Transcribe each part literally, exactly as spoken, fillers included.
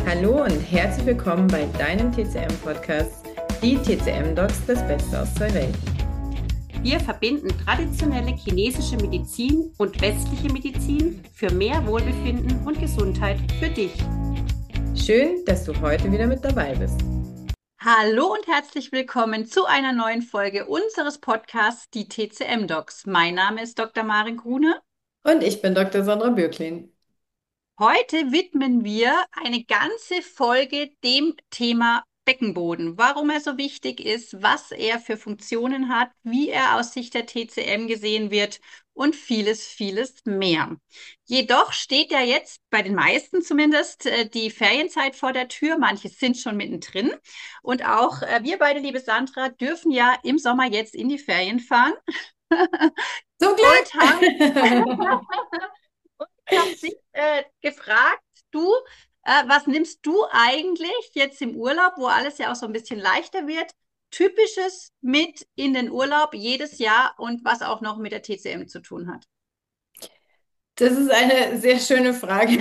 Hallo und herzlich willkommen bei deinem T C M-Podcast, die T C M-Docs, das Beste aus zwei Welten. Wir verbinden traditionelle chinesische Medizin und westliche Medizin für mehr Wohlbefinden und Gesundheit für dich. Schön, dass du heute wieder mit dabei bist. Hallo und herzlich willkommen zu einer neuen Folge unseres Podcasts, die T C M-Docs. Mein Name ist Doktor Maren Grune. Und ich bin Doktor Sandra Bürklin. Heute widmen wir eine ganze Folge dem Thema Beckenboden, warum er so wichtig ist, was er für Funktionen hat, wie er aus Sicht der T C M gesehen wird und vieles, vieles mehr. Jedoch steht ja jetzt bei den meisten zumindest äh, die Ferienzeit vor der Tür. Manche sind schon mittendrin. Und auch äh, wir beide, liebe Sandra, dürfen ja im Sommer jetzt in die Ferien fahren. Zum Und haben Glück! Ich habe dich äh, gefragt, du, äh, was nimmst du eigentlich jetzt im Urlaub, wo alles ja auch so ein bisschen leichter wird, Typisches mit in den Urlaub jedes Jahr und was auch noch mit der T C M zu tun hat? Das ist eine sehr schöne Frage.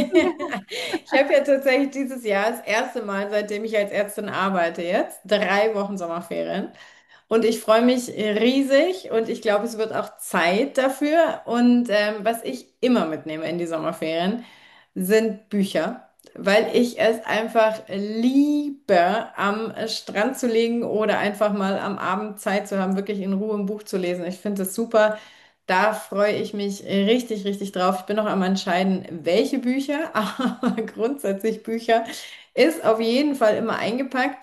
Ich habe ja tatsächlich dieses Jahr das erste Mal, seitdem ich als Ärztin arbeite, jetzt drei Wochen Sommerferien. Und ich freue mich riesig und ich glaube, es wird auch Zeit dafür. Und ähm, was ich immer mitnehme in die Sommerferien, sind Bücher, weil ich es einfach liebe, am Strand zu liegen oder einfach mal am Abend Zeit zu haben, wirklich in Ruhe ein Buch zu lesen. Ich finde es super. Da freue ich mich richtig, richtig drauf. Ich bin noch am entscheiden, welche Bücher, aber grundsätzlich Bücher ist auf jeden Fall immer eingepackt.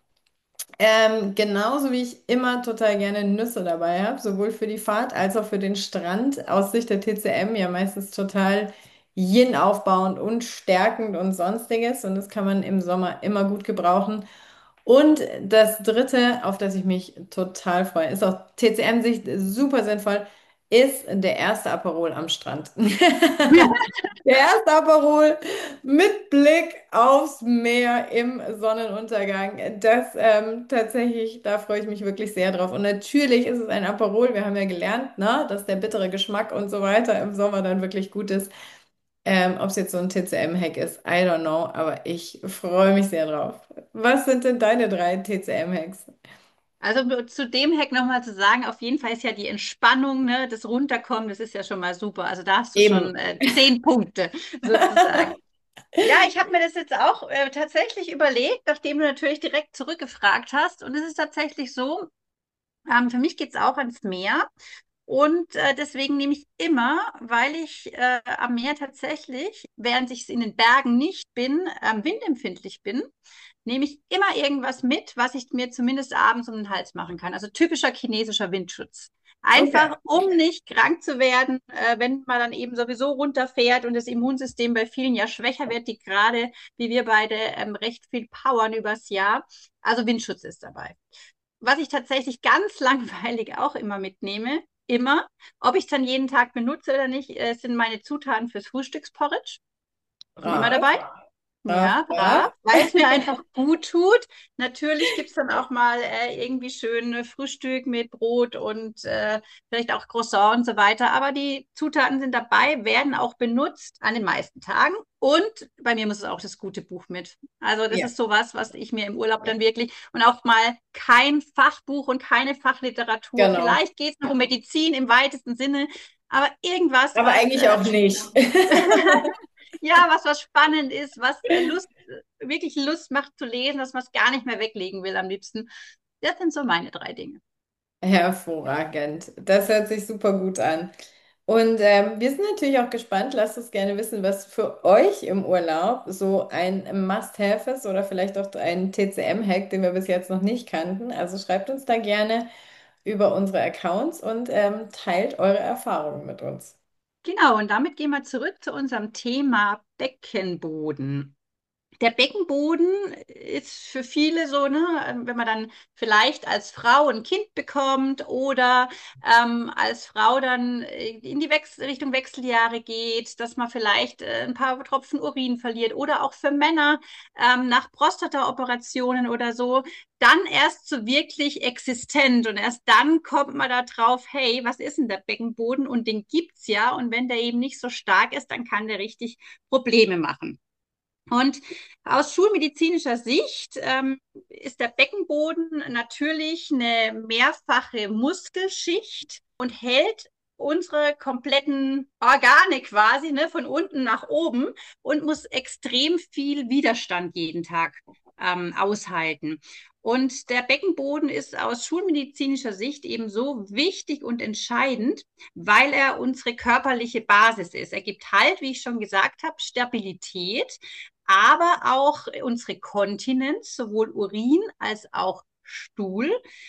Ähm, genauso wie ich immer total gerne Nüsse dabei habe, sowohl für die Fahrt als auch für den Strand. Aus Sicht der T C M ja meistens total Yin aufbauend und stärkend und sonstiges. Und das kann man im Sommer immer gut gebrauchen. Und das Dritte, auf das ich mich total freue, ist aus T C M-Sicht super sinnvoll, ist der erste Aperol am Strand. Der erste Aperol mit Blick aufs Meer im Sonnenuntergang. Das ähm, tatsächlich, da freue ich mich wirklich sehr drauf. Und natürlich ist es ein Aperol. Wir haben ja gelernt, ne, dass der bittere Geschmack und so weiter im Sommer dann wirklich gut ist. Ähm, ob es jetzt so ein T C M-Hack ist, I don't know, aber ich freue mich sehr drauf. Was sind denn deine drei T C M-Hacks? Also zu dem Hack nochmal zu sagen, auf jeden Fall ist ja die Entspannung, ne, das Runterkommen, das ist ja schon mal super. Also da hast du Eben. schon äh, zehn Punkte sozusagen. Ja, ich habe mir das jetzt auch äh, tatsächlich überlegt, nachdem du natürlich direkt zurückgefragt hast. Und es ist tatsächlich so, ähm, für mich geht es auch ans Meer. Und äh, deswegen nehme ich immer, weil ich äh, am Meer tatsächlich, während ich in den Bergen nicht bin, ähm, windempfindlich bin, nehme ich immer irgendwas mit, was ich mir zumindest abends um den Hals machen kann. Also typischer chinesischer Windschutz. Okay. Einfach, um nicht krank zu werden, äh, wenn man dann eben sowieso runterfährt und das Immunsystem bei vielen ja schwächer wird, die gerade, wie wir beide, ähm, recht viel powern übers Jahr. Also Windschutz ist dabei. Was ich tatsächlich ganz langweilig auch immer mitnehme, immer, ob ich es dann jeden Tag benutze oder nicht, äh, sind meine Zutaten fürs Frühstücksporridge. Immer Brav, dabei. brav, Ja, brav. brav, weil es mir einfach gut tut. Natürlich gibt es dann auch mal äh, irgendwie schön äh, Frühstück mit Brot und äh, vielleicht auch Croissant und so weiter. Aber die Zutaten sind dabei, werden auch benutzt an den meisten Tagen. Und bei mir muss es auch das gute Buch mit. Also das Ja, ist sowas, was ich mir im Urlaub dann wirklich und auch mal kein Fachbuch und keine Fachliteratur. genau. Vielleicht geht es noch um Medizin im weitesten Sinne, aber irgendwas, Aber was eigentlich äh, auch nicht. ja, was was spannend ist, was äh, Lust, äh, wirklich Lust macht zu lesen, dass man es gar nicht mehr weglegen will am liebsten. Das sind so meine drei Dinge. Hervorragend. Das hört sich super gut an. Und ähm, wir sind natürlich auch gespannt. Lasst uns gerne wissen, was für euch im Urlaub so ein Must-Have ist oder vielleicht auch ein T C M-Hack, den wir bis jetzt noch nicht kannten. Also schreibt uns da gerne über unsere Accounts und ähm, teilt eure Erfahrungen mit uns. Genau, und damit gehen wir zurück zu unserem Thema Beckenboden. Der Beckenboden ist für viele so, ne, wenn man dann vielleicht als Frau ein Kind bekommt oder ähm, als Frau dann in die Wechs Richtung Wechseljahre geht, dass man vielleicht äh, ein paar Tropfen Urin verliert oder auch für Männer ähm, nach Prostata-Operationen oder so, dann erst so wirklich existent und erst dann kommt man da drauf, hey, was ist denn der Beckenboden? Und den gibt's ja und wenn der eben nicht so stark ist, dann kann der richtig Probleme machen. Und aus schulmedizinischer Sicht ähm, ist der Beckenboden natürlich eine mehrfache Muskelschicht und hält unsere kompletten Organe quasi, ne, von unten nach oben und muss extrem viel Widerstand jeden Tag ähm, aushalten. Und der Beckenboden ist aus schulmedizinischer Sicht eben so wichtig und entscheidend, weil er unsere körperliche Basis ist. Er gibt Halt, wie ich schon gesagt habe, Stabilität, aber auch unsere Kontinenz, sowohl Urin als auch Stuhl,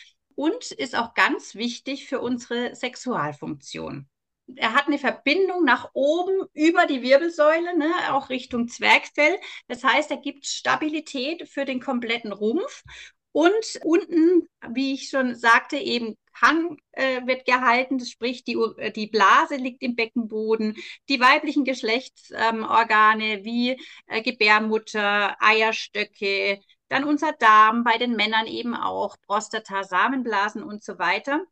und ist auch ganz wichtig für unsere Sexualfunktion. Er hat eine Verbindung nach oben über die Wirbelsäule, ne, auch Richtung Zwerchfell. Das heißt, er gibt Stabilität für den kompletten Rumpf. Und unten, wie ich schon sagte, eben kann, äh, wird gehalten, das sprich, die, die Blase liegt im Beckenboden, die weiblichen Geschlechtsorgane ähm, wie äh, Gebärmutter, Eierstöcke, dann unser Darm, bei den Männern eben auch Prostata, Samenblasen und so weiter.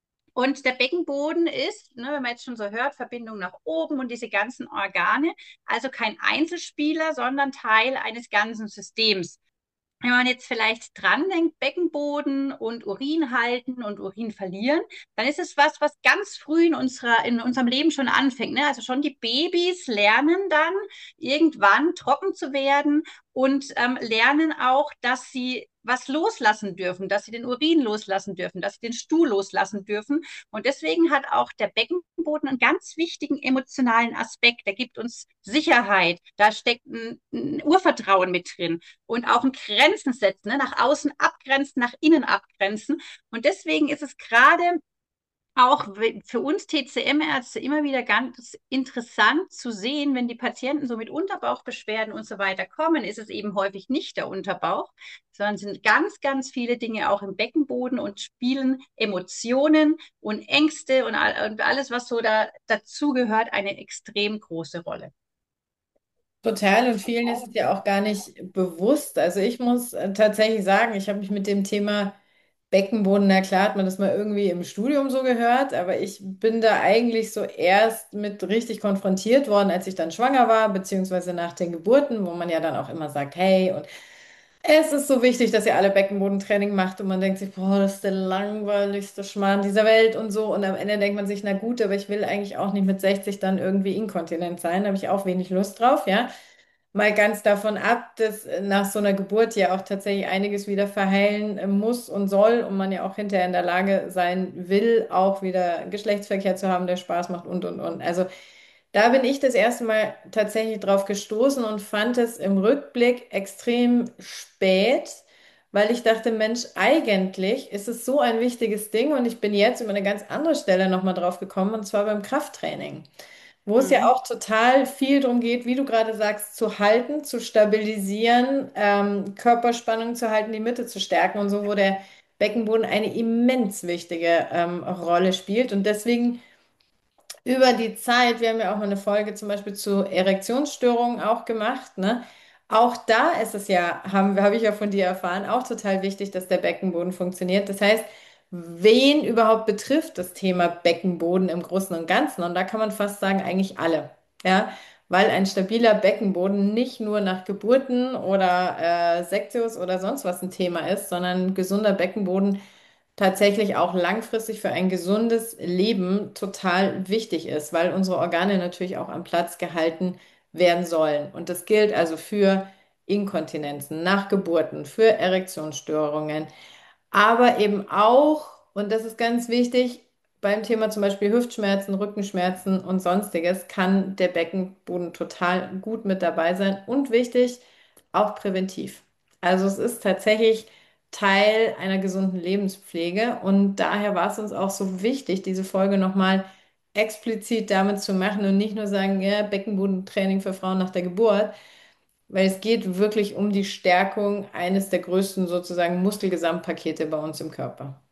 Und der Beckenboden ist, ne, wenn man jetzt schon so hört, Verbindung nach oben und diese ganzen Organe, also kein Einzelspieler, sondern Teil eines ganzen Systems. Wenn man jetzt vielleicht dran denkt, Beckenboden und Urin halten und Urin verlieren, dann ist es was, was ganz früh in unserer, in unserem Leben schon anfängt. Ne? Also schon die Babys lernen dann irgendwann trocken zu werden und ähm, lernen auch, dass sie was loslassen dürfen, dass sie den Urin loslassen dürfen, dass sie den Stuhl loslassen dürfen. Und deswegen hat auch der Beckenboden einen ganz wichtigen emotionalen Aspekt. Der gibt uns Sicherheit. Da steckt ein, ein Urvertrauen mit drin und auch ein Grenzen setzen, ne? Nach außen abgrenzen, nach innen abgrenzen. Und deswegen ist es gerade auch für uns T C M-Ärzte immer wieder ganz interessant zu sehen, wenn die Patienten so mit Unterbauchbeschwerden und so weiter kommen, ist es eben häufig nicht der Unterbauch, sondern sind ganz, ganz viele Dinge auch im Beckenboden und spielen Emotionen und Ängste und alles, was so da dazugehört, eine extrem große Rolle. Total, und vielen ist es ja auch gar nicht bewusst. Also ich muss äh, tatsächlich sagen, ich habe mich mit dem Thema Beckenboden, na klar, hat man das mal irgendwie im Studium so gehört, aber ich bin da eigentlich so erst mit richtig konfrontiert worden, als ich dann schwanger war, beziehungsweise nach den Geburten, wo man ja dann auch immer sagt, hey, und es ist so wichtig, dass ihr alle Beckenbodentraining macht und man denkt sich, boah, das ist der langweiligste Schmarrn dieser Welt und so. Und am Ende denkt man sich, na gut, aber ich will eigentlich auch nicht mit sechzig dann irgendwie inkontinent sein. Da habe ich auch wenig Lust drauf, ja. Mal ganz davon ab, dass nach so einer Geburt ja auch tatsächlich einiges wieder verheilen äh, muss und soll und man ja auch hinterher in der Lage sein will, auch wieder Geschlechtsverkehr zu haben, der Spaß macht und, und, und. Also da bin ich das erste Mal tatsächlich drauf gestoßen und fand es im Rückblick extrem spät, weil ich dachte, Mensch, eigentlich ist es so ein wichtiges Ding und ich bin jetzt über eine ganz andere Stelle nochmal drauf gekommen und zwar beim Krafttraining, wo es ja Mhm. auch total viel darum geht, wie du gerade sagst, zu halten, zu stabilisieren, ähm, Körperspannung zu halten, die Mitte zu stärken und so, wo der Beckenboden eine immens wichtige ähm, Rolle spielt und deswegen über die Zeit, wir haben ja auch mal eine Folge zum Beispiel zu Erektionsstörungen auch gemacht, ne? Auch da ist es ja, haben, habe ich ja von dir erfahren, auch total wichtig, dass der Beckenboden funktioniert. Das heißt, wen überhaupt betrifft das Thema Beckenboden im Großen und Ganzen? Und da kann man fast sagen, eigentlich alle. Ja, weil ein stabiler Beckenboden nicht nur nach Geburten oder äh, Sektios oder sonst was ein Thema ist, sondern ein gesunder Beckenboden tatsächlich auch langfristig für ein gesundes Leben total wichtig ist, weil unsere Organe natürlich auch am Platz gehalten werden sollen. Und das gilt also für Inkontinenzen, nach Geburten, für Erektionsstörungen, aber eben auch, und das ist ganz wichtig, beim Thema zum Beispiel Hüftschmerzen, Rückenschmerzen und sonstiges kann der Beckenboden total gut mit dabei sein und wichtig, auch präventiv. Also es ist tatsächlich Teil einer gesunden Lebenspflege und daher war es uns auch so wichtig, diese Folge nochmal explizit damit zu machen und nicht nur sagen, ja, Beckenbodentraining für Frauen nach der Geburt, weil es geht wirklich um die Stärkung eines der größten sozusagen Muskelgesamtpakete bei uns im Körper.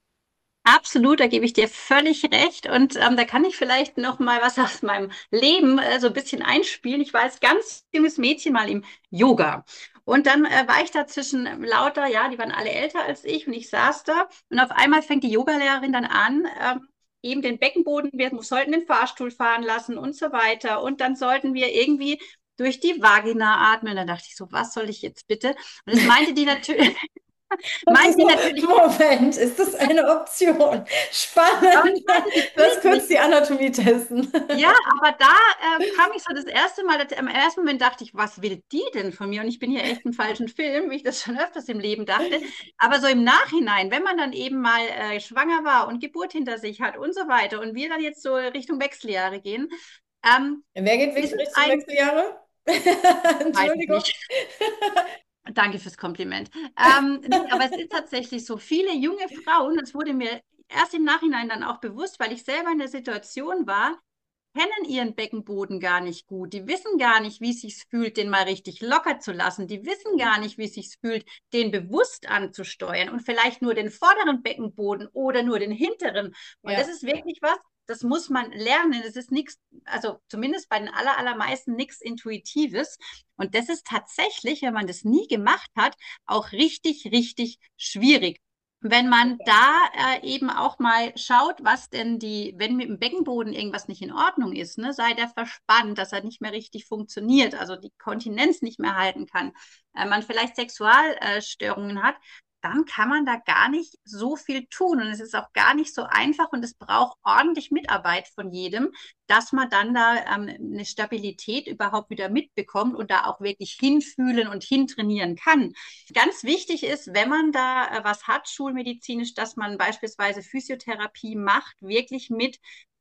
Absolut, da gebe ich dir völlig recht. Und ähm, da kann ich vielleicht noch mal was aus meinem Leben äh, so ein bisschen einspielen. Ich war als ganz junges Mädchen mal im Yoga. Und dann äh, war ich da zwischen ähm, lauter, ja, die waren alle älter als ich und ich saß da. Und auf einmal fängt die Yogalehrerin dann an, ähm, eben den Beckenboden, wir sollten den Fahrstuhl fahren lassen und so weiter. Und dann sollten wir irgendwie durch die Vagina atmen. Da dachte ich so, was soll ich jetzt bitte? Und das meinte die natürlich, Und sie meinte die so, natürlich, Moment, ist das eine Option? aber Spannend. es meinte die Lass kurz die wirklich. Anatomie testen. Ja, aber da äh, kam ich so das erste Mal, das, im ersten Moment dachte ich, was will die denn von mir? Und ich bin hier echt im falschen Film, wie ich das schon öfters im Leben dachte. Aber so im Nachhinein, wenn man dann eben mal äh, schwanger war und Geburt hinter sich hat und so weiter und wir dann jetzt so Richtung Wechseljahre gehen, ähm, Wer geht ist wirklich es Richtung ein, Wechseljahre? weiß ich Entschuldigung. nicht. Danke fürs Kompliment. Ähm, nee, aber es ist tatsächlich so, viele junge Frauen, das wurde mir erst im Nachhinein dann auch bewusst, weil ich selber in der Situation war, kennen ihren Beckenboden gar nicht gut. Die wissen gar nicht, wie es sich fühlt, den mal richtig locker zu lassen. Die wissen gar nicht, wie es sich fühlt, den bewusst anzusteuern und vielleicht nur den vorderen Beckenboden oder nur den hinteren. Und das Ja. ist wirklich was, das muss man lernen. Es ist nichts, also zumindest bei den aller, allermeisten nichts Intuitives. Und das ist tatsächlich, wenn man das nie gemacht hat, auch richtig, richtig schwierig. Wenn man da äh, eben auch mal schaut, was denn die, wenn mit dem Beckenboden irgendwas nicht in Ordnung ist, ne, sei der verspannt, dass er nicht mehr richtig funktioniert, also die Kontinenz nicht mehr halten kann, äh, man vielleicht Sexualstörungen äh, hat, dann kann man da gar nicht so viel tun. Und es ist auch gar nicht so einfach und es braucht ordentlich Mitarbeit von jedem, dass man dann da ähm, eine Stabilität überhaupt wieder mitbekommt und da auch wirklich hinfühlen und hintrainieren kann. Ganz wichtig ist, wenn man da äh, was hat, schulmedizinisch, dass man beispielsweise Physiotherapie macht, wirklich mit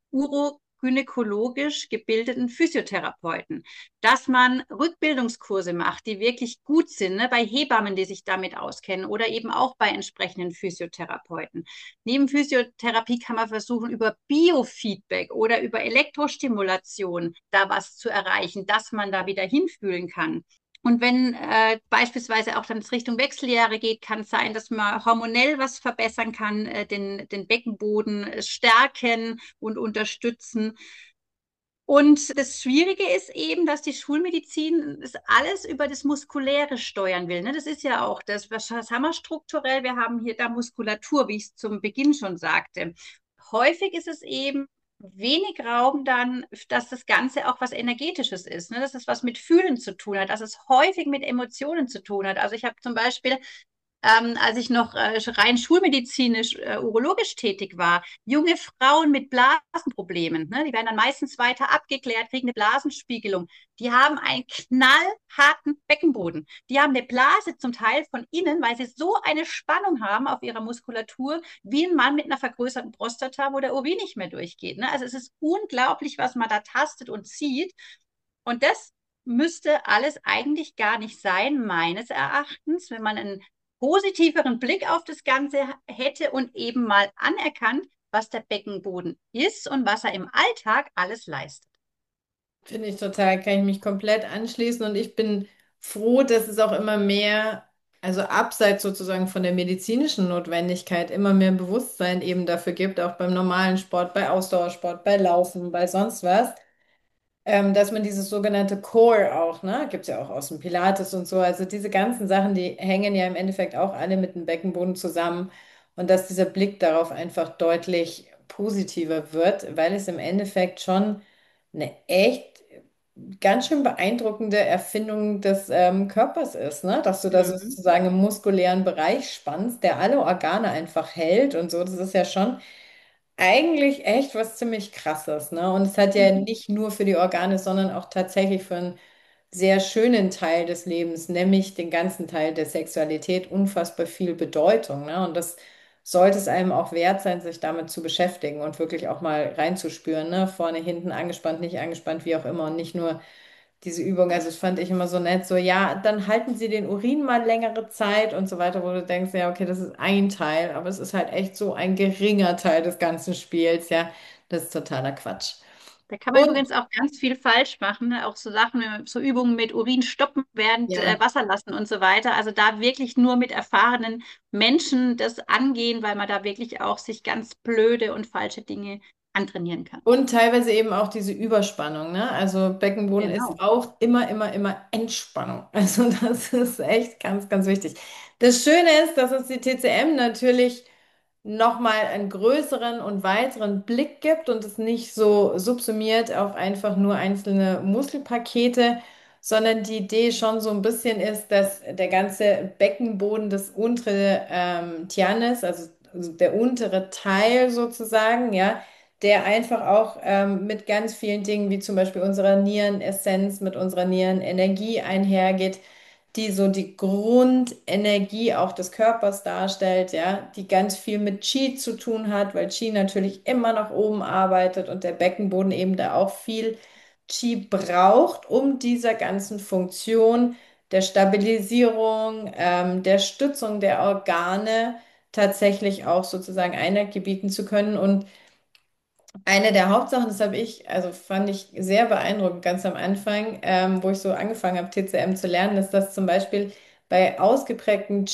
urogynäkologisch gebildeten Physiotherapeuten, dass man Rückbildungskurse macht, die wirklich gut sind, ne, bei Hebammen, die sich damit auskennen oder eben auch bei entsprechenden Physiotherapeuten. Neben Physiotherapie kann man versuchen, über Biofeedback oder über Elektrostimulation da was zu erreichen, dass man da wieder hinfühlen kann. Und wenn äh, beispielsweise auch dann es Richtung Wechseljahre geht, kann es sein, dass man hormonell was verbessern kann, äh, den, den Beckenboden äh, stärken und unterstützen. Und das Schwierige ist eben, dass die Schulmedizin das alles über das Muskuläre steuern will. Ne? Das ist ja auch das, was haben wir strukturell? Wir haben hier da Muskulatur, wie ich es zum Beginn schon sagte. Häufig ist es eben wenig Raum dann, dass das Ganze auch was Energetisches ist, ne? Dass es was mit Fühlen zu tun hat, dass es häufig mit Emotionen zu tun hat. Also ich habe zum Beispiel ähm, als ich noch äh, rein schulmedizinisch, äh, urologisch tätig war, junge Frauen mit Blasenproblemen, ne, die werden dann meistens weiter abgeklärt, kriegen eine Blasenspiegelung. Die haben einen knallharten Beckenboden. Die haben eine Blase zum Teil von innen, weil sie so eine Spannung haben auf ihrer Muskulatur, wie ein Mann mit einer vergrößerten Prostata, wo der Urin nicht mehr durchgeht. Ne? Also es ist unglaublich, was man da tastet und sieht. Und das müsste alles eigentlich gar nicht sein, meines Erachtens, wenn man einen positiveren Blick auf das Ganze hätte und eben mal anerkannt, was der Beckenboden ist und was er im Alltag alles leistet. Finde ich total, kann ich mich komplett anschließen und ich bin froh, dass es auch immer mehr, also abseits sozusagen von der medizinischen Notwendigkeit, immer mehr Bewusstsein eben dafür gibt, auch beim normalen Sport, bei Ausdauersport, bei Laufen, bei sonst was, ähm, dass man dieses sogenannte Core auch, ne, gibt es ja auch aus dem Pilates und so, also diese ganzen Sachen, die hängen ja im Endeffekt auch alle mit dem Beckenboden zusammen und dass dieser Blick darauf einfach deutlich positiver wird, weil es im Endeffekt schon eine echt ganz schön beeindruckende Erfindung des ähm, Körpers ist, ne? Dass du da Mhm. sozusagen im muskulären Bereich spannst, der alle Organe einfach hält und so. Das ist ja schon eigentlich echt was ziemlich Krasses, ne? Und es hat ja Mhm. nicht nur für die Organe, sondern auch tatsächlich für einen sehr schönen Teil des Lebens, nämlich den ganzen Teil der Sexualität, unfassbar viel Bedeutung, ne? Und das sollte es einem auch wert sein, sich damit zu beschäftigen und wirklich auch mal reinzuspüren, ne? Vorne, hinten, angespannt, nicht angespannt, wie auch immer. Und nicht nur diese Übung, also das fand ich immer so nett, so ja, dann halten Sie den Urin mal längere Zeit und so weiter, wo du denkst, ja, okay, das ist ein Teil, aber es ist halt echt so ein geringer Teil des ganzen Spiels, ja, das ist totaler Quatsch. Da kann man Und übrigens auch ganz viel falsch machen, ne? Auch so Sachen, äh, so Übungen mit Urin stoppen während äh, ja, Wasser lassen und so weiter. Also da wirklich nur mit erfahrenen Menschen das angehen, weil man da wirklich auch sich ganz blöde und falsche Dinge antrainieren kann. und teilweise eben auch diese Überspannung, ne? Also Beckenboden ist Genau. auch immer, immer, immer Entspannung. Also das ist echt ganz, ganz wichtig. Das Schöne ist, dass uns die T C M natürlich nochmal einen größeren und weiteren Blick gibt und es nicht so subsumiert auf einfach nur einzelne Muskelpakete, sondern die Idee schon so ein bisschen ist, dass der ganze Beckenboden, das untere ähm, Tyanis, also also der untere Teil sozusagen, ja, der einfach auch ähm, mit ganz vielen Dingen, wie zum Beispiel unserer Nierenessenz, mit unserer Nierenenergie einhergeht, die so die Grundenergie auch des Körpers darstellt, ja, die ganz viel mit Qi zu tun hat, weil Qi natürlich immer nach oben arbeitet und der Beckenboden eben da auch viel Qi braucht, um dieser ganzen Funktion der Stabilisierung, ähm, der Stützung der Organe tatsächlich auch sozusagen Einhalt gebieten zu können. Und eine der Hauptsachen, das habe ich, also fand ich sehr beeindruckend ganz am Anfang, ähm, wo ich so angefangen habe, T C M zu lernen, ist, dass zum Beispiel bei ausgeprägten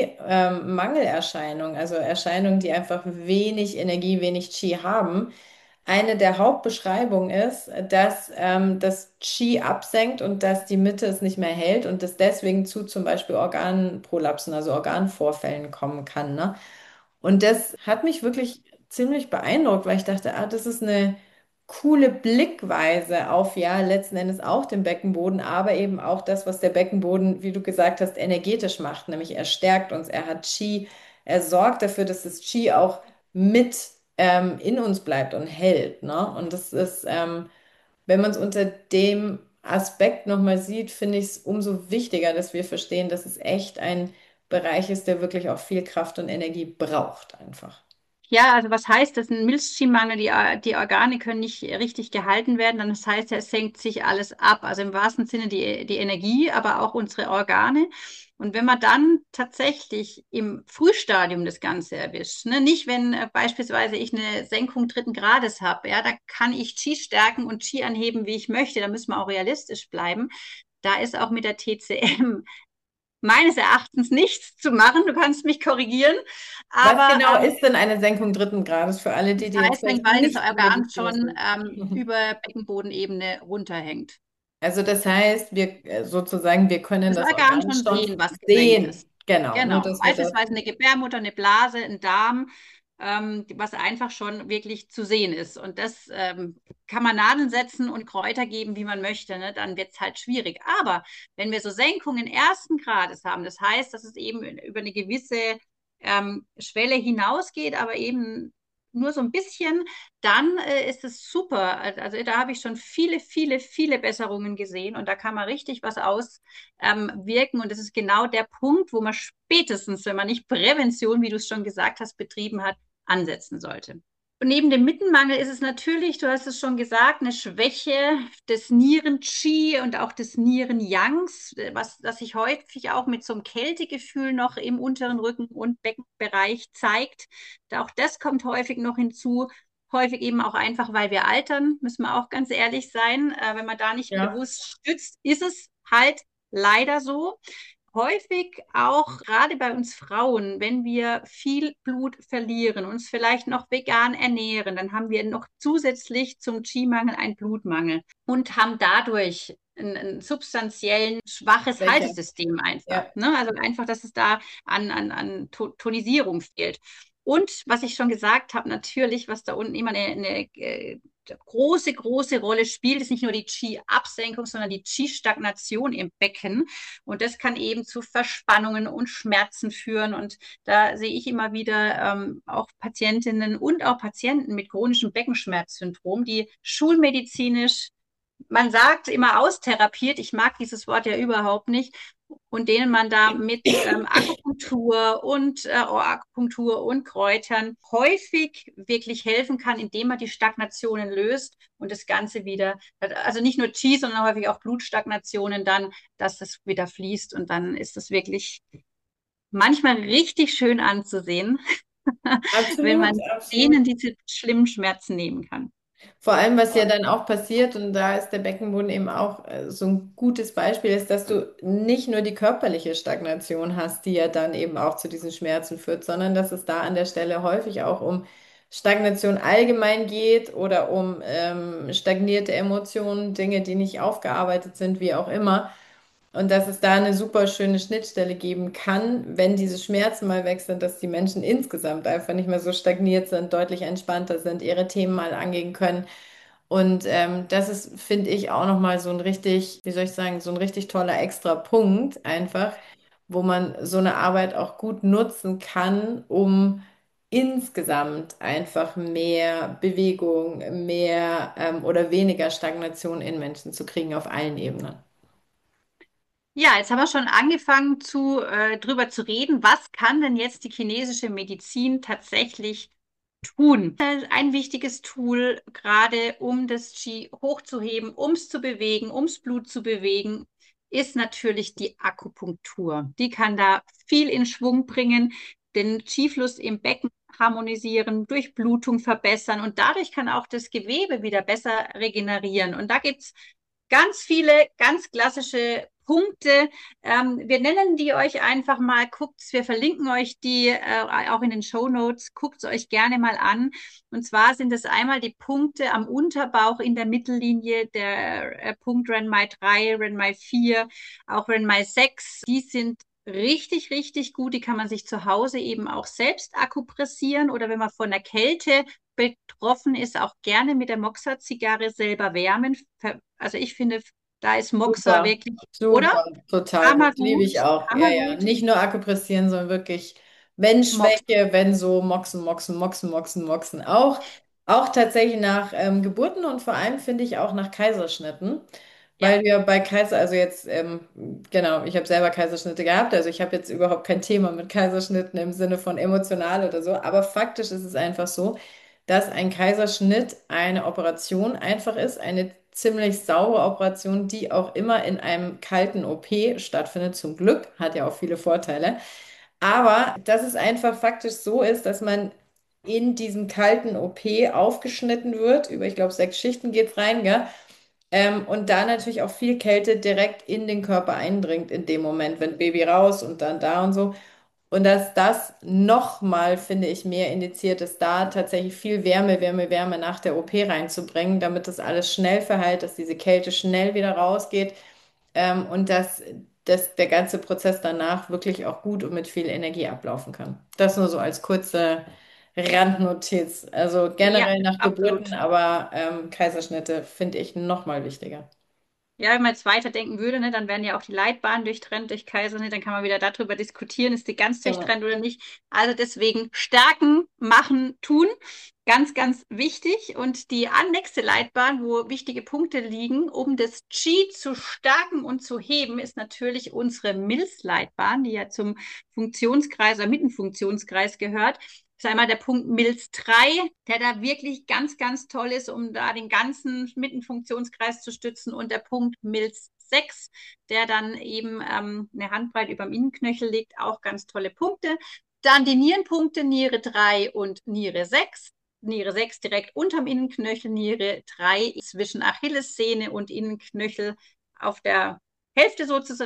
Qi-Mangelerscheinungen, also Erscheinungen, die einfach wenig Energie, wenig Qi haben, eine der Hauptbeschreibungen ist, dass ähm, das Qi absenkt und dass die Mitte es nicht mehr hält und es deswegen zu zum Beispiel Organprolapsen, also Organvorfällen kommen kann, ne? Und das hat mich wirklich ziemlich beeindruckt, weil ich dachte, ah, das ist eine coole Blickweise auf ja letzten Endes auch den Beckenboden, aber eben auch das, was der Beckenboden, wie du gesagt hast, energetisch macht, nämlich er stärkt uns, er hat Qi, er sorgt dafür, dass das Qi auch mit ähm, in uns bleibt und hält, ne? Und das ist, ähm, wenn man es unter dem Aspekt nochmal sieht, finde ich es umso wichtiger, dass wir verstehen, dass es echt ein Bereich ist, der wirklich auch viel Kraft und Energie braucht, einfach. Ja, also was heißt das? Ein Milchschienmangel, die, Or- die Organe können nicht richtig gehalten werden, dann das heißt, ja, es senkt sich alles ab. Also im wahrsten Sinne die, die Energie, aber auch unsere Organe. Und wenn man dann tatsächlich im Frühstadium das Ganze erwischt, ne, nicht wenn äh, beispielsweise ich eine Senkung dritten Grades habe, ja, da kann ich Qi stärken und Qi anheben, wie ich möchte, da müssen wir auch realistisch bleiben. Da ist auch mit der T C M meines Erachtens nichts zu machen. Du kannst mich korrigieren, Was aber genau ähm, ist denn eine Senkung dritten Grades für alle, die, das die jetzt heißt, wenn, vielleicht weil das nicht Organ Mediziner schon sind? ähm, über Beckenbodenebene runterhängt. Also das heißt, wir äh, sozusagen, wir können Das das Organ Organ schon schon sehen, was gesenkt ist. sehen. Genau, nur Genau. dass wir das. Beispielsweise eine Gebärmutter, eine Blase, ein Darm, ähm, was einfach schon wirklich zu sehen ist. Und das ähm, kann man Nadeln setzen und Kräuter geben, wie man möchte. Ne? Dann wird es halt schwierig. Aber wenn wir so Senkungen ersten Grades haben, das heißt, dass es eben über eine gewisse ähm, Schwelle hinausgeht, aber eben nur so ein bisschen, dann äh, ist es super. Also da habe ich schon viele, viele, viele Besserungen gesehen und da kann man richtig was aus ähm, wirken. Und das ist genau der Punkt, wo man spätestens, wenn man nicht Prävention, wie du es schon gesagt hast, betrieben hat, ansetzen sollte. Und neben dem Mittenmangel ist es natürlich, du hast es schon gesagt, eine Schwäche des Nieren-Qi und auch des Nieren-Yangs, was das sich häufig auch mit so einem Kältegefühl noch im unteren Rücken- und Beckenbereich zeigt. Auch das kommt häufig noch hinzu. Häufig eben auch einfach, weil wir altern, müssen wir auch ganz ehrlich sein. Äh, wenn man da nicht Ja. bewusst stützt, ist es halt leider so. Häufig auch gerade bei uns Frauen, wenn wir viel Blut verlieren, uns vielleicht noch vegan ernähren, dann haben wir noch zusätzlich zum Qi-Mangel einen Blutmangel und haben dadurch ein, ein substanziell schwaches Welche? Haltesystem einfach. Ja. Ne? Also einfach, dass es da an, an, an Tonisierung fehlt. Und was ich schon gesagt habe, natürlich, was da unten immer eine, eine äh, große, große Rolle spielt, ist nicht nur die Qi-Absenkung, sondern die Qi-Stagnation im Becken. Und das kann eben zu Verspannungen und Schmerzen führen. Und da sehe ich immer wieder ähm, auch Patientinnen und auch Patienten mit chronischem Beckenschmerzsyndrom, die schulmedizinisch, man sagt immer austherapiert, ich mag dieses Wort ja überhaupt nicht, und denen man da mit ähm, Akupunktur und äh, Ohrakupunktur und Kräutern häufig wirklich helfen kann, indem man die Stagnationen löst und das Ganze wieder, also nicht nur Qi, sondern häufig auch Blutstagnationen dann, dass das wieder fließt und dann ist das wirklich manchmal richtig schön anzusehen, wenn Absolut, man absolut. denen diese schlimmen Schmerzen nehmen kann. Vor allem, was ja dann auch passiert, und da ist der Beckenboden eben auch äh, so ein gutes Beispiel, ist, dass du nicht nur die körperliche Stagnation hast, die ja dann eben auch zu diesen Schmerzen führt, sondern dass es da an der Stelle häufig auch um Stagnation allgemein geht oder um ähm, stagnierte Emotionen, Dinge, die nicht aufgearbeitet sind, wie auch immer. Und dass es da eine super schöne Schnittstelle geben kann, wenn diese Schmerzen mal weg sind, dass die Menschen insgesamt einfach nicht mehr so stagniert sind, deutlich entspannter sind, ihre Themen mal angehen können. Und ähm, das ist, finde ich, auch nochmal so ein richtig, wie soll ich sagen, so ein richtig toller extra Punkt einfach, wo man so eine Arbeit auch gut nutzen kann, um insgesamt einfach mehr Bewegung, mehr ähm, oder weniger Stagnation in Menschen zu kriegen auf allen Ebenen. Ja, jetzt haben wir schon angefangen zu, äh, drüber zu reden, was kann denn jetzt die chinesische Medizin tatsächlich tun? Äh, Ein wichtiges Tool, gerade um das Qi hochzuheben, um es zu bewegen, ums Blut zu bewegen, ist natürlich die Akupunktur. Die kann da viel in Schwung bringen, den Qi-Fluss im Becken harmonisieren, Durchblutung verbessern und dadurch kann auch das Gewebe wieder besser regenerieren. Und da gibt's ganz viele ganz klassische Punkte. Ähm, wir nennen die euch einfach mal. Guckt's, wir verlinken euch die äh, auch in den Show Notes. Guckt's euch gerne mal an. Und zwar sind es einmal die Punkte am Unterbauch in der Mittellinie, der äh, Punkt Renmai drei, Renmai vier, auch Renmai sechs. Die sind richtig, richtig gut. Die kann man sich zu Hause eben auch selbst akupressieren oder wenn man von der Kälte betroffen ist, auch gerne mit der Moxa-Zigarre selber wärmen. Also ich finde, da ist Moxa Super, wirklich, oder? super, total. Das liebe Hammergut, ich auch. Ja, ja. hammergut. Nicht nur Akupressieren, sondern wirklich, wenn Mox, Schwäche, wenn so, moxen, moxen, moxen, moxen, moxen. Auch, auch tatsächlich nach ähm, Geburten und vor allem finde ich auch nach Kaiserschnitten. ja, Weil wir bei Kaiser, also jetzt, ähm, genau, ich habe selber Kaiserschnitte gehabt, also ich habe jetzt überhaupt kein Thema mit Kaiserschnitten im Sinne von emotional oder so, aber faktisch ist es einfach so, dass ein Kaiserschnitt eine Operation einfach ist, eine ziemlich saubere Operation, die auch immer in einem kalten O P stattfindet, zum Glück, hat ja auch viele Vorteile. Aber dass es einfach faktisch so ist, dass man in diesem kalten O P aufgeschnitten wird, über, ich glaube, sechs Schichten geht's rein, gell? Ähm, und da natürlich auch viel Kälte direkt in den Körper eindringt in dem Moment, wenn Baby raus und dann da und so. Und dass das nochmal, finde ich, mehr indiziert ist, da tatsächlich viel Wärme, Wärme, Wärme nach der O P reinzubringen, damit das alles schnell verheilt, dass diese Kälte schnell wieder rausgeht, ähm, und dass, dass der ganze Prozess danach wirklich auch gut und mit viel Energie ablaufen kann. Das nur so als kurze Randnotiz. Also ja, generell nach Geburten, absolut. aber ähm, Kaiserschnitte finde ich nochmal wichtiger. Ja, wenn man jetzt weiterdenken würde, ne, dann werden ja auch die Leitbahnen durchtrennt durch Kaiserschnitt, dann kann man wieder darüber diskutieren, ist die ganz Genau. durchtrennt oder nicht. Also deswegen stärken, machen, tun. Ganz, ganz wichtig. Und die an- nächste Leitbahn, wo wichtige Punkte liegen, um das Qi zu stärken und zu heben, ist natürlich unsere Milz-Leitbahn, die ja zum Funktionskreis oder Mittenfunktionskreis gehört. Das ist einmal der Punkt Milz drei, der da wirklich ganz, ganz toll ist, um da den ganzen Mittenfunktionskreis zu stützen. Und der Punkt Milz sechs, der dann eben ähm, eine Handbreit über dem Innenknöchel liegt, auch ganz tolle Punkte. Dann die Nierenpunkte Niere drei und Niere sechs. Niere sechs direkt unterm Innenknöchel, Niere drei zwischen Achillessehne und Innenknöchel auf der Hälfte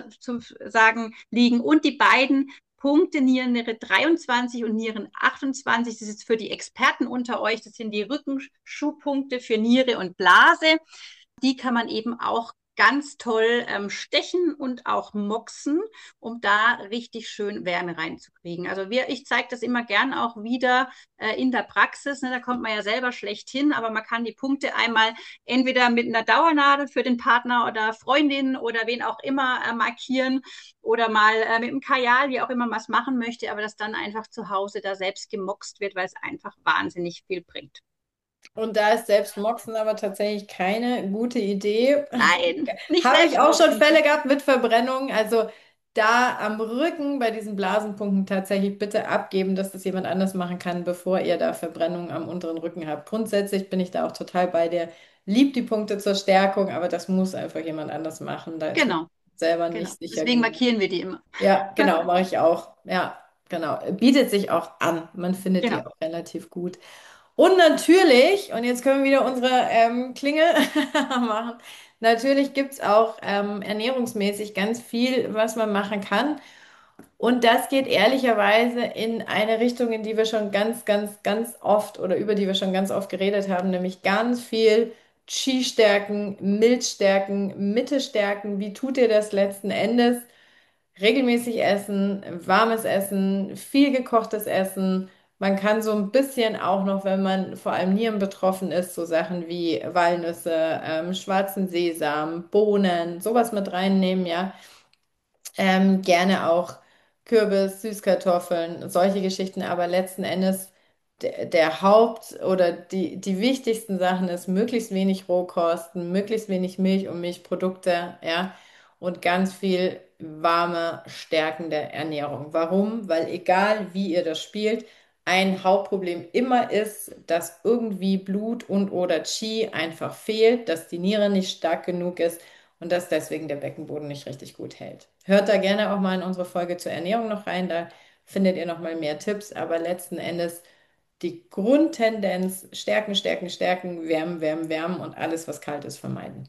sozusagen liegen und die beiden Punkte Niere dreiundzwanzig und Nieren achtundzwanzig. Das ist jetzt für die Experten unter euch. Das sind die Rückenschuhpunkte für Niere und Blase. Die kann man eben auch ganz toll ähm, stechen und auch moxen, um da richtig schön Wärme reinzukriegen. Also wir, ich zeige das immer gern auch wieder äh, in der Praxis. Ne? Da kommt man ja selber schlecht hin, aber man kann die Punkte einmal entweder mit einer Dauernadel für den Partner oder Freundin oder wen auch immer äh, markieren oder mal äh, mit einem Kajal, wie auch immer man es machen möchte, aber dass dann einfach zu Hause da selbst gemoxt wird, weil es einfach wahnsinnig viel bringt. Und da ist Selbstmoxen aber tatsächlich keine gute Idee. Nein, nicht Habe ich auch schon Selbstmoxen. Fälle gehabt mit Verbrennungen. Also da am Rücken bei diesen Blasenpunkten tatsächlich bitte abgeben, dass das jemand anders machen kann, bevor ihr da Verbrennungen am unteren Rücken habt. Grundsätzlich bin ich da auch total bei dir. Lieb die Punkte zur Stärkung, aber das muss einfach jemand anders machen. Da ist man Genau, selber genau. nicht sicher Deswegen genug. markieren wir die immer. Ja, genau, mache ich auch. Ja, genau. Bietet sich auch an. Man findet die Genau. auch relativ gut. Und natürlich, und jetzt können wir wieder unsere ähm, Klinge machen, natürlich gibt es auch ähm, ernährungsmäßig ganz viel, was man machen kann. Und das geht ehrlicherweise in eine Richtung, in die wir schon ganz, ganz, ganz oft oder über die wir schon ganz oft geredet haben, nämlich ganz viel Qi stärken, Milz stärken, Mitte stärken. Wie tut ihr das letzten Endes? Regelmäßig essen, warmes Essen, viel gekochtes Essen. Man kann so ein bisschen auch noch, wenn man vor allem Nieren betroffen ist, so Sachen wie Walnüsse, ähm, schwarzen Sesam, Bohnen, sowas mit reinnehmen, ja. Ähm, gerne auch Kürbis, Süßkartoffeln, solche Geschichten, aber letzten Endes der, der Haupt- oder die, die wichtigsten Sachen ist möglichst wenig Rohkosten, möglichst wenig Milch und Milchprodukte, ja, und ganz viel warme, stärkende Ernährung. Warum? Weil egal wie ihr das spielt, ein Hauptproblem immer ist, dass irgendwie Blut und oder Qi einfach fehlt, dass die Niere nicht stark genug ist und dass deswegen der Beckenboden nicht richtig gut hält. Hört da gerne auch mal in unsere Folge zur Ernährung noch rein, da findet ihr noch mal mehr Tipps, aber letzten Endes die Grundtendenz stärken, stärken, stärken, wärmen, wärmen, wärmen und alles, was kalt ist, vermeiden.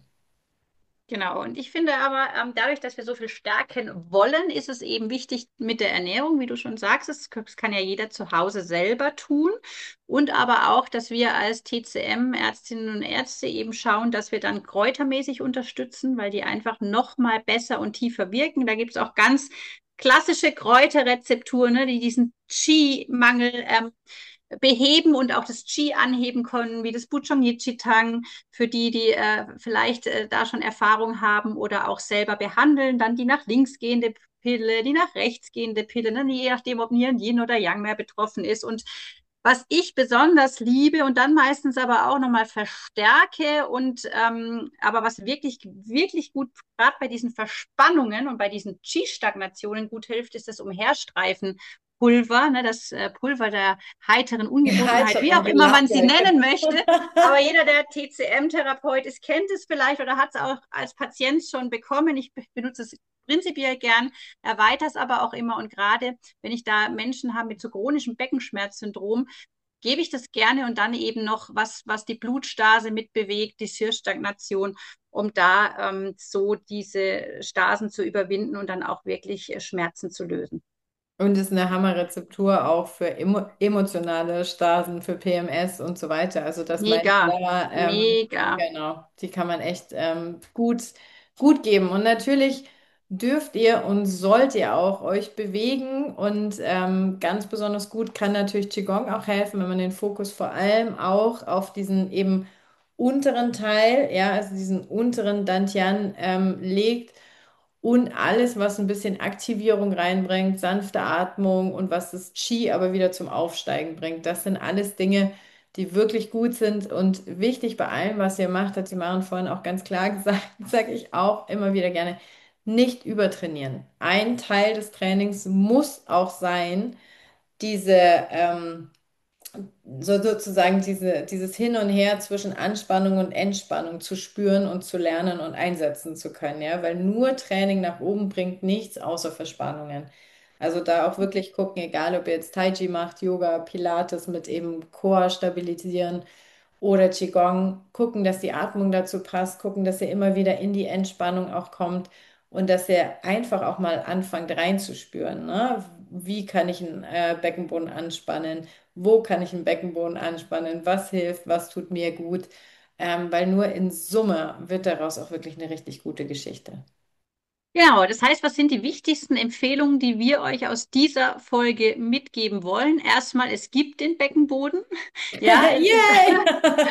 Genau, und ich finde aber, ähm, dadurch, dass wir so viel stärken wollen, ist es eben wichtig mit der Ernährung, wie du schon sagst, das, das kann ja jeder zu Hause selber tun. Und aber auch, dass wir als T C M-Ärztinnen und Ärzte eben schauen, dass wir dann kräutermäßig unterstützen, weil die einfach noch mal besser und tiefer wirken. Da gibt es auch ganz klassische Kräuterrezepturen, ne, die diesen Qi-Mangel ähm, beheben und auch das Qi anheben können, wie das Bujong Yichitang, für die, die äh, vielleicht äh, da schon Erfahrung haben oder auch selber behandeln, dann die nach links gehende Pille, die nach rechts gehende Pille, ne? Je nachdem, ob Nieren, Yin oder Yang mehr betroffen ist. Und was ich besonders liebe und dann meistens aber auch nochmal verstärke und ähm, aber was wirklich, wirklich gut, gerade bei diesen Verspannungen und bei diesen Qi-Stagnationen gut hilft, ist das Umherstreifen. Pulver, ne, das äh, Pulver der heiteren Ungebotenheit, wie Heiteren auch immer man sie Gelasse. nennen möchte. Aber jeder, der T C M-Therapeut ist, kennt es vielleicht oder hat es auch als Patient schon bekommen. Ich benutze es prinzipiell gern, erweitere es aber auch immer. Und gerade wenn ich da Menschen habe mit so chronischem Beckenschmerzsyndrom, gebe ich das gerne und dann eben noch was, was die Blutstase mitbewegt, die Hirnstagnation, um da ähm, so diese Stasen zu überwinden und dann auch wirklich äh, Schmerzen zu lösen. Und ist eine Hammerrezeptur auch für emo emotionale Stasen, für P M S und so weiter. Also das meine ich Mega, da, ähm, mega. genau, die kann man echt ähm, gut, gut geben. Und natürlich dürft ihr und sollt ihr auch euch bewegen. Und ähm, ganz besonders gut kann natürlich Qigong auch helfen, wenn man den Fokus vor allem auch auf diesen eben unteren Teil, ja, also diesen unteren Dantian ähm, legt und alles, was ein bisschen Aktivierung reinbringt, sanfte Atmung und was das Qi aber wieder zum Aufsteigen bringt. Das sind alles Dinge, die wirklich gut sind und wichtig bei allem, was ihr macht, hat die Maren vorhin auch ganz klar gesagt, sage ich auch immer wieder gerne, nicht übertrainieren. Ein Teil des Trainings muss auch sein, diese ähm, so sozusagen diese, dieses Hin und Her zwischen Anspannung und Entspannung zu spüren und zu lernen und einsetzen zu können, ja, weil nur Training nach oben bringt nichts außer Verspannungen. Also da auch wirklich gucken, egal ob ihr jetzt Tai Chi macht, Yoga, Pilates mit eben Core stabilisieren oder Qigong, gucken, dass die Atmung dazu passt, gucken, dass ihr immer wieder in die Entspannung auch kommt und dass ihr einfach auch mal anfangt reinzuspüren, ne? Wie kann ich einen äh, Beckenboden anspannen? Wo kann ich den Beckenboden anspannen? Was hilft? Was tut mir gut? Ähm, weil nur in Summe wird daraus auch wirklich eine richtig gute Geschichte. Genau, das heißt, was sind die wichtigsten Empfehlungen, die wir euch aus dieser Folge mitgeben wollen? Erstmal, es gibt den Beckenboden. Ja, es ist, Yay!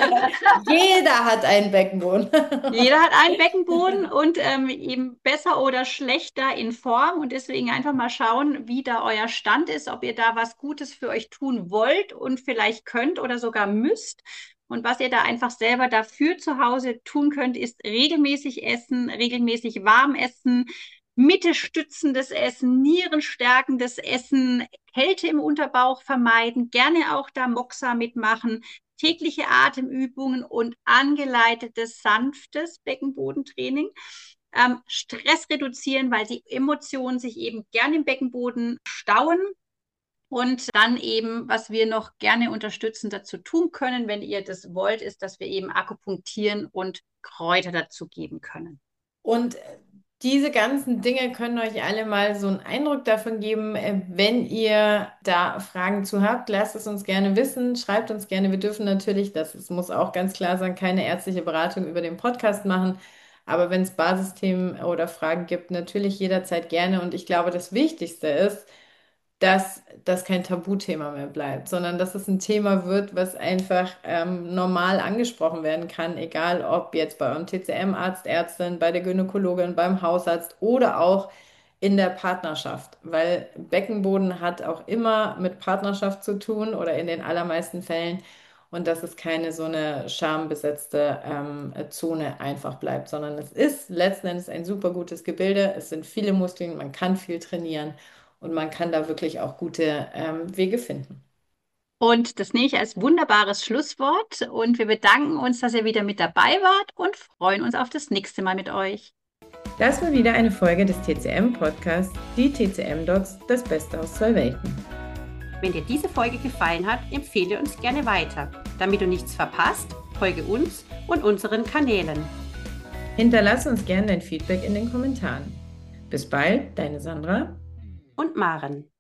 Jeder hat einen Beckenboden. jeder hat einen Beckenboden und ähm, eben besser oder schlechter in Form und deswegen einfach mal schauen, wie da euer Stand ist, ob ihr da was Gutes für euch tun wollt und vielleicht könnt oder sogar müsst. Und was ihr da einfach selber dafür zu Hause tun könnt, ist regelmäßig essen, regelmäßig warm essen, mittelstützendes Essen, nierenstärkendes Essen, Kälte im Unterbauch vermeiden, gerne auch da Moxa mitmachen, tägliche Atemübungen und angeleitetes, sanftes Beckenbodentraining. Ähm, Stress reduzieren, weil die Emotionen sich eben gerne im Beckenboden stauen. Und dann eben, was wir noch gerne unterstützend dazu tun können, wenn ihr das wollt, ist, dass wir eben akupunktieren und Kräuter dazu geben können. Und diese ganzen Dinge können euch alle mal so einen Eindruck davon geben. Äh, Wenn ihr da Fragen zu habt, lasst es uns gerne wissen. Schreibt uns gerne. Wir dürfen natürlich, das es muss auch ganz klar sein, keine ärztliche Beratung über den Podcast machen. Aber wenn es Basisthemen oder Fragen gibt, natürlich jederzeit gerne. Und ich glaube, das Wichtigste ist, dass das kein Tabuthema mehr bleibt, sondern dass es ein Thema wird, was einfach ähm, normal angesprochen werden kann, egal ob jetzt bei eurem T C M-Arzt, Ärztin, bei der Gynäkologin, beim Hausarzt oder auch in der Partnerschaft, weil Beckenboden hat auch immer mit Partnerschaft zu tun oder in den allermeisten Fällen und dass es keine so eine schambesetzte ähm, Zone einfach bleibt, sondern es ist letzten Endes ein super gutes Gebilde. Es sind viele Muskeln, man kann viel trainieren und man kann da wirklich auch gute ähm, Wege finden. Und das nehme ich als wunderbares Schlusswort. Und wir bedanken uns, dass ihr wieder mit dabei wart und freuen uns auf das nächste Mal mit euch. Das war wieder eine Folge des T C M-Podcasts, die T C M-Docs, das Beste aus zwei Welten. Wenn dir diese Folge gefallen hat, empfehle uns gerne weiter. Damit du nichts verpasst, folge uns und unseren Kanälen. Hinterlass uns gerne dein Feedback in den Kommentaren. Bis bald, deine Sandra Und Maren.